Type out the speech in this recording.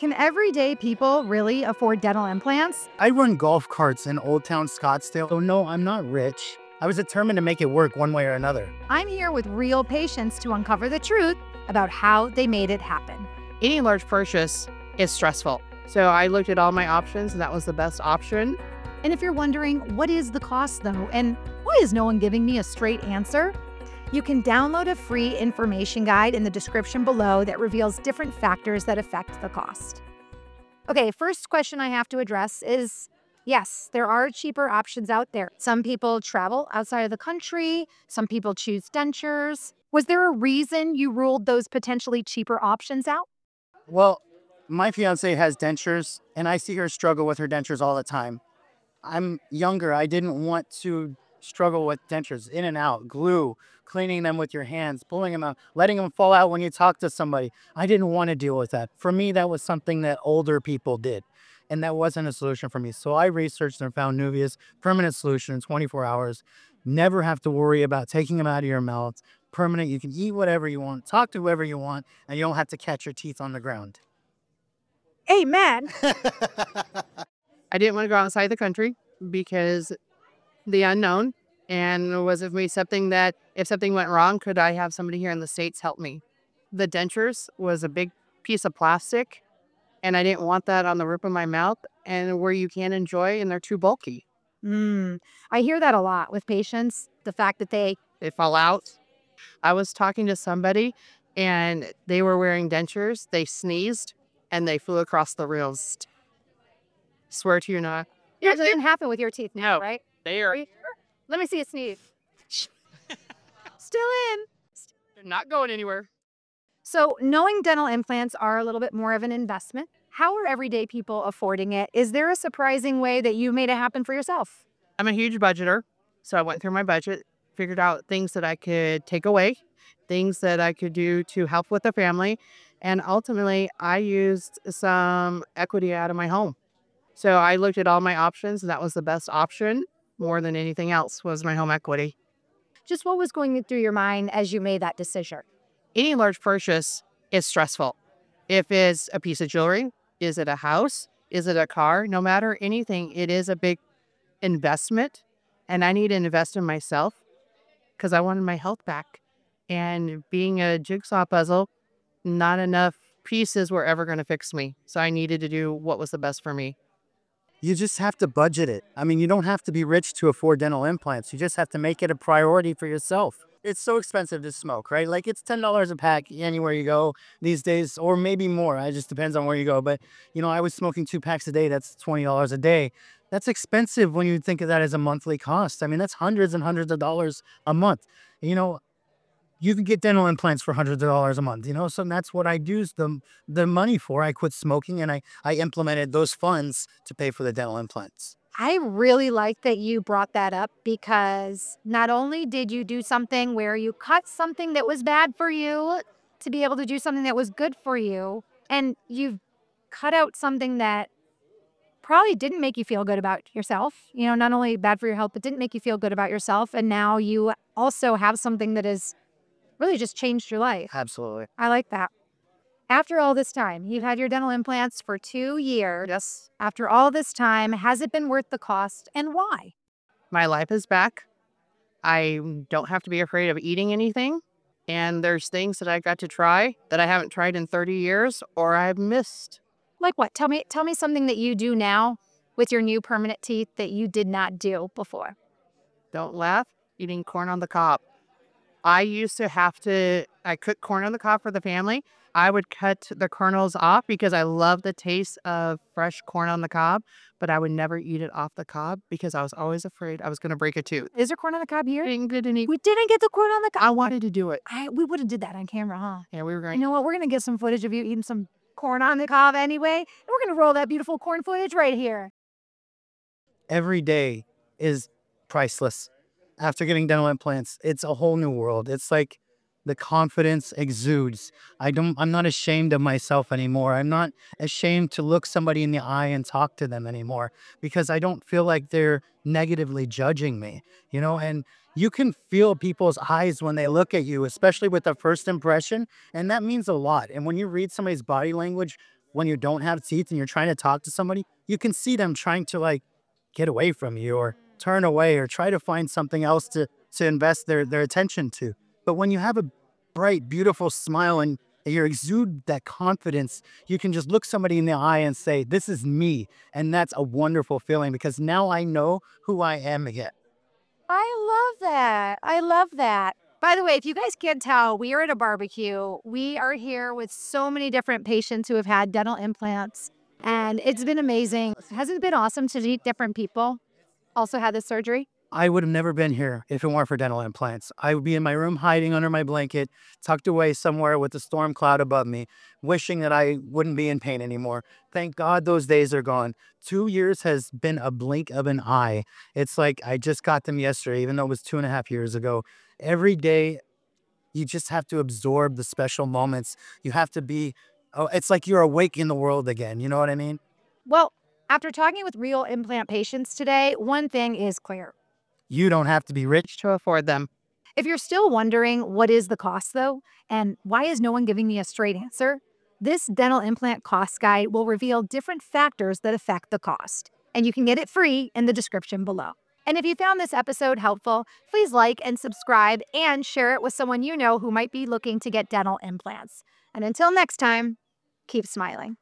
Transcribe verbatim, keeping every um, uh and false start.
Can everyday people really afford dental implants? I run golf carts in Old Town Scottsdale, so no, I'm not rich. I was determined to make it work one way or another. I'm here with real patients to uncover the truth about how they made it happen. Any large purchase is stressful. So I looked at all my options and that was the best option. And if you're wondering, what is the cost though? And why is no one giving me a straight answer? You can download a free information guide in the description below that reveals different factors that affect the cost. Okay, first question I have to address is, yes, there are cheaper options out there. Some people travel outside of the country. Some people choose dentures. Was there a reason you ruled those potentially cheaper options out? Well, my fiance has dentures, and I see her struggle with her dentures all the time. I'm younger. I didn't want to struggle with dentures in and out, glue, cleaning them with your hands, pulling them out, letting them fall out when you talk to somebody. I didn't want to deal with that. For me, that was something that older people did, and that wasn't a solution for me. So I researched and found Nuvia's permanent solution in twenty-four hours. Never have to worry about taking them out of your mouth. Permanent. You can eat whatever you want, talk to whoever you want, and you don't have to catch your teeth on the ground. Amen. I didn't want to go outside the country because the unknown, and was it me something that if something went wrong, could I have somebody here in the States help me? The dentures was a big piece of plastic and I didn't want that on the roof of my mouth and where you can't enjoy and they're too bulky. Mm, I hear that a lot with patients, the fact that they, They fall out. I was talking to somebody and they were wearing dentures. They sneezed and they flew across the rooms. Swear to you not. it doesn't happen with your teeth now, No. right? They are Let me see a sneeze. Still in. they're not going anywhere. So knowing dental implants are a little bit more of an investment, how are everyday people affording it? Is there a surprising way that you made it happen for yourself? I'm a huge budgeter. So I went through my budget, figured out things that I could take away, things that I could do to help with the family. And ultimately, I used some equity out of my home. So I looked at all my options and that was the best option more than anything else was my home equity. Just what was going through your mind as you made that decision? Any large purchase is stressful. If it's a piece of jewelry, is it a house? Is it a car? No matter anything, it is a big investment. And I need to invest in myself because I wanted my health back. And being a jigsaw puzzle, not enough pieces were ever going to fix me. So I needed to do what was the best for me. You just have to budget it. I mean, you don't have to be rich to afford dental implants. You just have to make it a priority for yourself. It's so expensive to smoke, right? Like it's ten dollars a pack anywhere you go these days, or maybe more. It just depends on where you go. But, you know, I was smoking two packs a day. That's twenty dollars a day. That's expensive when you think of that as a monthly cost. I mean, that's hundreds and hundreds of dollars a month. You know, you can get dental implants for hundreds of dollars a month, you know? So that's what I used the, the money for. I quit smoking and I, I implemented those funds to pay for the dental implants. I really like that you brought that up because not only did you do something where you cut something that was bad for you to be able to do something that was good for you, and you've cut out something that probably didn't make you feel good about yourself, you know, not only bad for your health, but didn't make you feel good about yourself. And now you also have something that has really just changed your life. Absolutely. I like that. After all this time, you've had your dental implants for two years. Yes, After all this time, has it been worth the cost and why? my life is back. I don't have to be afraid of eating anything. And there's things that I got to try that I haven't tried in thirty years or I've missed. Like what? Tell me, tell me something that you do now with your new permanent teeth that you did not do before. Don't laugh, eating corn on the cob. I used to have to, I cooked corn on the cob for the family. I would cut the kernels off because I love the taste of fresh corn on the cob, but I would never eat it off the cob because I was always afraid I was going to break a tooth. Is there corn on the cob here? Didn't get any. We didn't get the corn on the cob. I wanted to do it. I, we would have did that on camera, huh? Yeah, we were You going. know what? We're going to get some footage of you eating some corn on the cob anyway. And we're going to roll that beautiful corn footage right here. Every day is priceless. After getting dental implants, it's a whole new world. It's like the confidence exudes. I don't, I'm not ashamed of myself anymore. I'm not ashamed to look somebody in the eye and talk to them anymore because I don't feel like they're negatively judging me, you know, and you can feel people's eyes when they look at you, especially with the first impression. And that means a lot. And when you read somebody's body language when you don't have teeth and you're trying to talk to somebody, you can see them trying to like get away from you or turn away or try to find something else to, to invest their, their attention to. But when you have a bright, beautiful smile and you exude that confidence, you can just look somebody in the eye and say, this is me. And that's a wonderful feeling because now I know who I am again. I love that. I love that. By the way, if you guys can't tell, we are at a barbecue. We are here with so many different patients who have had dental implants, and it's been amazing. Hasn't it been awesome to meet different people also had this surgery? I would have never been here if it weren't for dental implants. I would be in my room hiding under my blanket, tucked away somewhere with a storm cloud above me, wishing that I wouldn't be in pain anymore. Thank God those days are gone. Two years has been a blink of an eye. It's like I just got them yesterday, even though it was two and a half years ago. Every day, you just have to absorb the special moments. You have to be, oh, it's like you're awake in the world again. You know what I mean? Well, after talking with real implant patients today, one thing is clear. You don't have to be rich To afford them. If you're still wondering what is the cost though, and why is no one giving me a straight answer, this dental implant cost guide will reveal different factors that affect the cost, and you can get it free in the description below. And if you found this episode helpful, please like and subscribe and share it with someone you know who might be looking to get dental implants. And until next time, keep smiling.